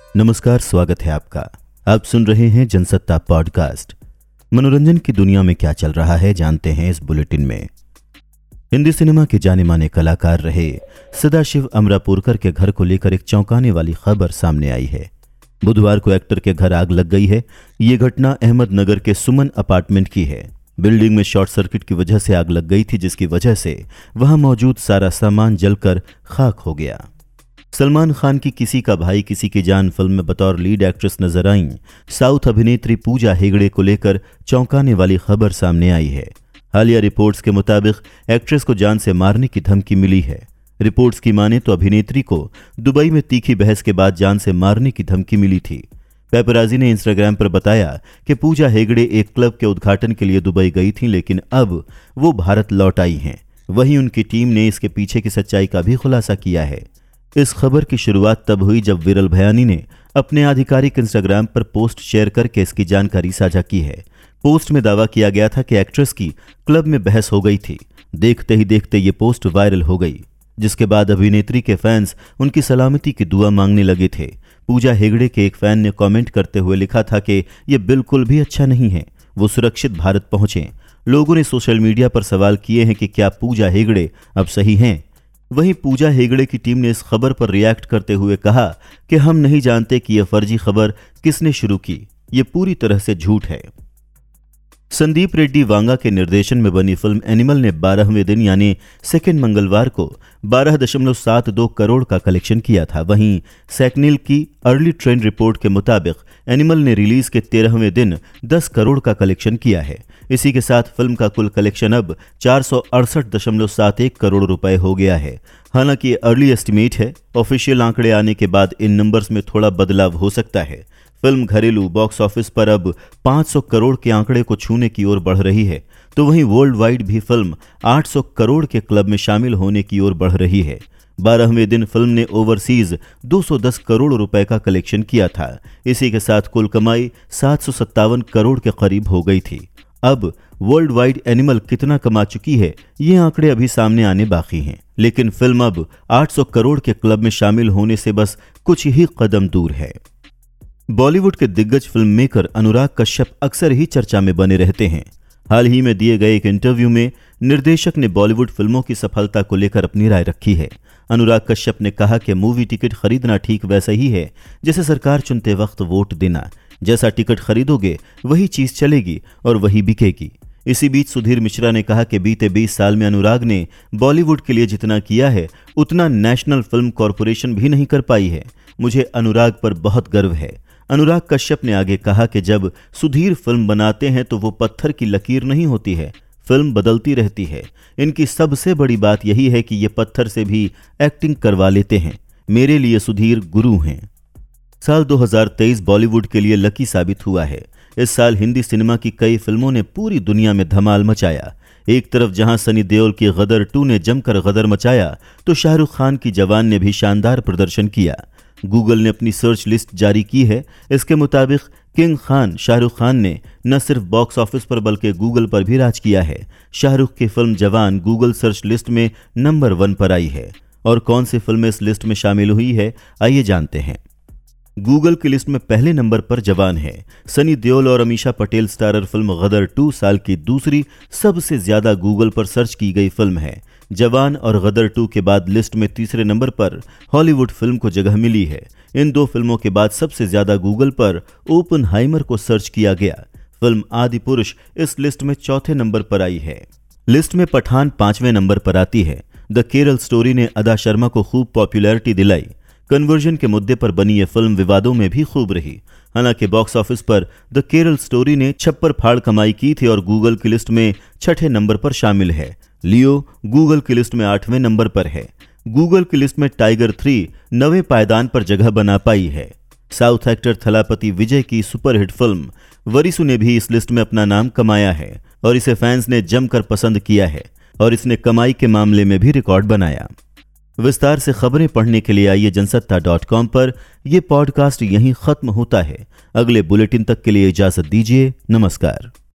नमस्कार, स्वागत है आपका। आप सुन रहे हैं जनसत्ता पॉडकास्ट। मनोरंजन की दुनिया में क्या चल रहा है जानते हैं इस बुलेटिन में। हिंदी सिनेमा के जाने माने कलाकार रहे सदाशिव अमरापुरकर के घर को लेकर एक चौंकाने वाली खबर सामने आई है। बुधवार को एक्टर के घर आग लग गई है। ये घटना अहमदनगर के सुमन अपार्टमेंट की है। बिल्डिंग में शॉर्ट सर्किट की वजह से आग लग गई थी, जिसकी वजह से वहां मौजूद सारा सामान जलकर खाक हो गया। सलमान खान की किसी का भाई किसी की जान फिल्म में बतौर लीड एक्ट्रेस नजर आईं साउथ अभिनेत्री पूजा हेगड़े को लेकर चौंकाने वाली खबर सामने आई है। हालिया रिपोर्ट्स के मुताबिक एक्ट्रेस को जान से मारने की धमकी मिली है। रिपोर्ट्स की माने तो अभिनेत्री को दुबई में तीखी बहस के बाद जान से मारने की धमकी मिली थी। पेपराजी ने इंस्टाग्राम पर बताया कि पूजा हेगड़े एक क्लब के उद्घाटन के लिए दुबई गई थीं, लेकिन अब वो भारत लौट आई हैं। वहीं उनकी टीम ने इसके पीछे की सच्चाई का भी खुलासा किया है। इस खबर की शुरुआत तब हुई जब विरल भयानी ने अपने आधिकारिक इंस्टाग्राम पर पोस्ट शेयर करके इसकी जानकारी साझा की है। पोस्ट में दावा किया गया था कि एक्ट्रेस की क्लब में बहस हो गई थी। देखते ही देखते ये पोस्ट वायरल हो गई, जिसके बाद अभिनेत्री के फैंस उनकी सलामती की दुआ मांगने लगे थे। पूजा हेगड़े के एक फैन ने कमेंट करते हुए लिखा था कि ये बिल्कुल भी अच्छा नहीं है, वो सुरक्षित भारत पहुंचे। लोगों ने सोशल मीडिया पर सवाल किए हैं कि क्या पूजा हेगड़े अब सही हैं। वहीं पूजा हेगड़े की टीम ने इस खबर पर रिएक्ट करते हुए कहा कि हम नहीं जानते कि यह फर्जी खबर किसने शुरू की, यह पूरी तरह से झूठ है। संदीप रेड्डी वांगा के निर्देशन में बनी फिल्म एनिमल ने 12वें दिन यानी सेकेंड मंगलवार को 12.72 करोड़ का कलेक्शन किया था। वहीं सैकनिल की अर्ली ट्रेंड रिपोर्ट के मुताबिक एनिमल ने रिलीज के 13वें दिन 10 करोड़ का कलेक्शन किया है। इसी के साथ फिल्म का कुल कलेक्शन अब 468.71 करोड़ रुपए हो गया है। हालांकि ये अर्ली एस्टिमेट है, ऑफिशियल आंकड़े आने के बाद इन नंबर्स में थोड़ा बदलाव हो सकता है। फिल्म घरेलू बॉक्स ऑफिस पर अब 500 करोड़ के आंकड़े को छूने की ओर बढ़ रही है, तो वहीं वर्ल्ड वाइड भी फिल्म 800 करोड़ के क्लब में शामिल होने की ओर बढ़ रही है। 12वें दिन फिल्म ने ओवरसीज 210 करोड़ रुपए का कलेक्शन किया था। इसी के साथ कुल कमाई 757 करोड़ के करीब हो गई थी। अब वर्ल्ड वाइड एनिमल कितना कमा चुकी है, ये आंकड़े अभी सामने आने बाकी हैं, लेकिन फिल्म अब 800 करोड़ के क्लब में शामिल होने से बस कुछ ही कदम दूर है। बॉलीवुड के दिग्गज फिल्म मेकर अनुराग कश्यप अक्सर ही चर्चा में बने रहते हैं। हाल ही में दिए गए एक इंटरव्यू में निर्देशक ने बॉलीवुड फिल्मों की सफलता को लेकर अपनी राय रखी है। अनुराग कश्यप ने कहा कि मूवी टिकट खरीदना ठीक वैसा ही है जैसे सरकार चुनते वक्त वोट देना। जैसा टिकट खरीदोगे वही चीज चलेगी और वही बिकेगी। इसी बीच सुधीर मिश्रा ने कहा कि बीते 20 साल में अनुराग ने बॉलीवुड के लिए जितना किया है उतना नेशनल फिल्म कॉरपोरेशन भी नहीं कर पाई है। मुझे अनुराग पर बहुत गर्व है। अनुराग कश्यप ने आगे कहा कि जब सुधीर फिल्म बनाते हैं तो वो पत्थर की लकीर नहीं होती है, फिल्म बदलती रहती है। इनकी सबसे बड़ी बात यही है कि ये पत्थर से भी एक्टिंग करवा लेते हैं। मेरे लिए सुधीर गुरु हैं। साल 2023 बॉलीवुड के लिए लकी साबित हुआ है। इस साल हिंदी सिनेमा की कई फिल्मों ने पूरी दुनिया में धमाल मचाया। एक तरफ जहां सनी देओल की गदर 2 ने जमकर गदर मचाया, तो शाहरुख खान की जवान ने भी शानदार प्रदर्शन किया। गूगल ने अपनी सर्च लिस्ट जारी की है। इसके मुताबिक किंग खान शाहरुख खान ने न सिर्फ बॉक्स ऑफिस पर बल्कि गूगल पर भी राज किया है। शाहरुख की film Jawan Google search list में नंबर 1 पर आई है। और कौन सी फिल्म इस लिस्ट में शामिल हुई है, आइए जानते हैं। गूगल की लिस्ट में पहले नंबर पर जवान है। सनी देओल और अमीषा पटेल स्टारर फिल्म गदर 2 साल की दूसरी सबसे ज्यादा गूगल पर सर्च की गई फिल्म है। जवान और गदर 2 के बाद लिस्ट में तीसरे नंबर पर हॉलीवुड फिल्म को जगह मिली है। इन 2 फिल्मों के बाद सबसे ज्यादा गूगल पर ओपनहाइमर को सर्च किया गया। फिल्म आदि पुरुष इस लिस्ट में चौथे नंबर पर आई है। लिस्ट में पठान 5वें नंबर पर आती है। द केरल स्टोरी ने अदा शर्मा को खूब पॉपुलैरिटी दिलाई। कन्वर्जन के मुद्दे पर बनी यह फिल्म विवादों में भी खूब रही। हालांकि बॉक्स ऑफिस पर द केरल स्टोरी ने छप्पर फाड़ कमाई की थी और गूगल की लिस्ट में 6ठे नंबर पर शामिल है। लियो गूगल की लिस्ट में 8वें नंबर पर है। गूगल की लिस्ट में टाइगर 3 9वें पायदान पर जगह बना पाई है। साउथ एक्टर थलापति विजय की सुपरहिट फिल्म वरिसु ने भी इस लिस्ट में अपना नाम कमाया है और इसे फैंस ने जमकर पसंद किया है और इसने कमाई के मामले में भी रिकॉर्ड बनाया। विस्तार से खबरें पढ़ने के लिए आइए जनसत्ता.com पर। यह पॉडकास्ट यहीं खत्म होता है। अगले बुलेटिन तक के लिए इजाजत दीजिए। नमस्कार।